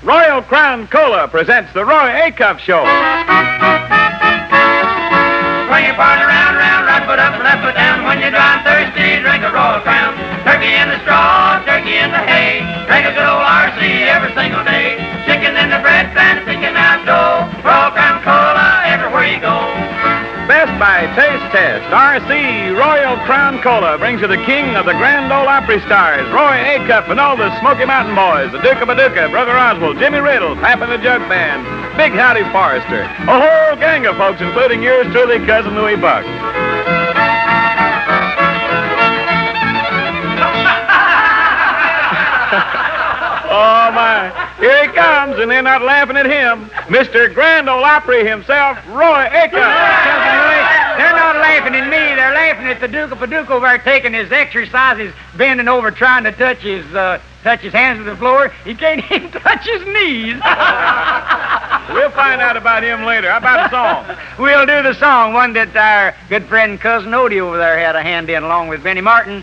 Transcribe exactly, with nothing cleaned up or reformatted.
Royal Crown Cola presents the Roy Acuff Show. Swing your partner round, round, right foot up and left foot down. When you're dry and thirsty, drink a Royal Crown. Turkey in the straw, turkey in the hay. Drink a good old R C every single day. Chicken in the bread pan, sticking out dough. Royal Crown Cola everywhere you go. Best by Taste Test, R C Royal Crown Cola brings you the king of the Grand Ole Opry stars, Roy Acuff and all the Smoky Mountain Boys, the Duke of Paducah, Brother Oswald, Jimmy Riddle, Pap and the Jug Band, Big Howdy Forrester, a whole gang of folks, including yours truly, Cousin Louie Buck. Oh, my. Here he comes, and they're not laughing at him. Mister Grand Ole Opry himself, Roy Acuff. They're not laughing at me. They're laughing at the Duke of Paducah over there taking his exercises, bending over, trying to touch his uh, touch his hands to the floor. He can't even touch his knees. We'll find out about him later. How about a song? We'll do the song, one that our good friend Cousin Odie over there had a hand in, along with Benny Martin.